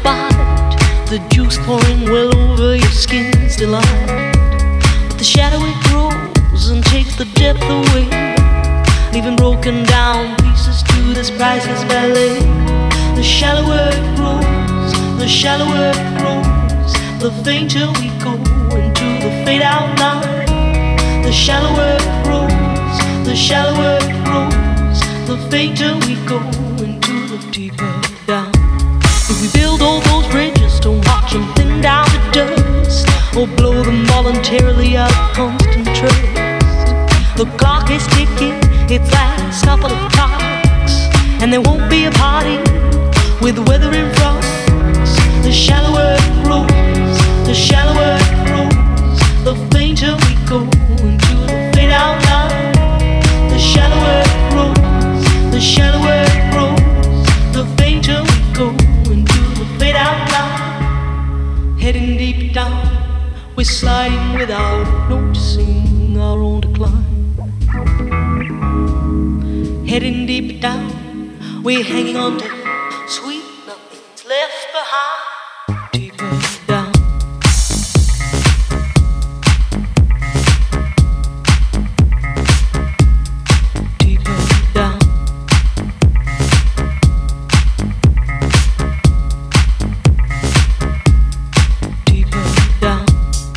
bite, the juice pouring well over your skin's delight. But the shadow it grows and takes the depth away, leaving broken down pieces to this priceless ballet. The shallower it grows, the shallower it grows, the fainter we go into the fade out line. The shallower it grows, the shallower it grows, the fainter we go into the deeper down. If we build all those bridges, don't watch them thin down to dust, or blow them voluntarily out of constant trust. The clock is ticking, its last couple of clocks, and there won't be a party with weather in front. The shallower it grows, the shallower it grows, the fainter we go into the fade out line. The shallower it grows, the shallower it grows, the fainter we go into the fade out line. Heading deep down, we're sliding without noticing our own decline. Heading deep down, we're hanging on to sweet nothing's left behind. Deeper down. Deeper down. Deeper down.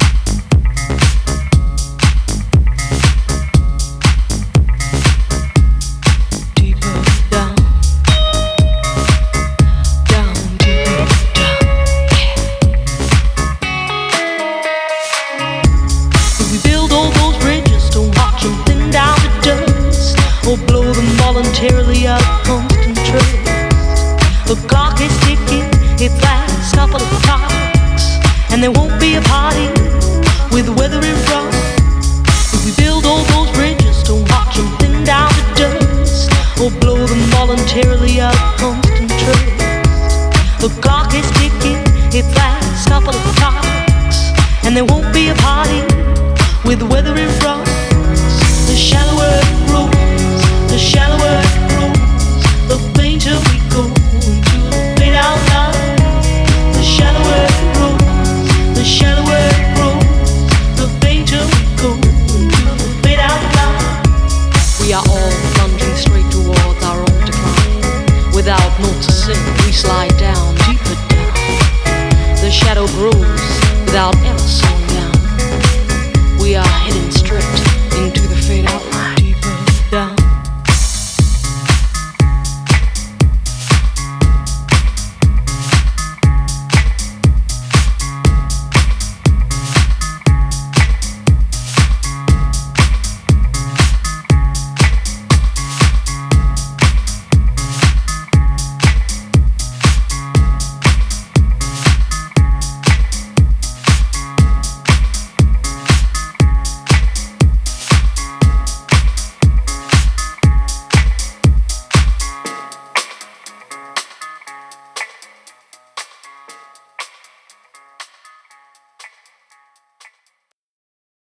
Voluntarily out of constant trust. The clock is ticking, its last couple of clocks, and there won't be a party with weather in front. If we build all those bridges, don't watch them thin down to dust, or blow them voluntarily out of constant trust. The clock is ticking, its last couple of clocks, and there won't be a party with weather in front. The shallower it grows, the shallower it grows,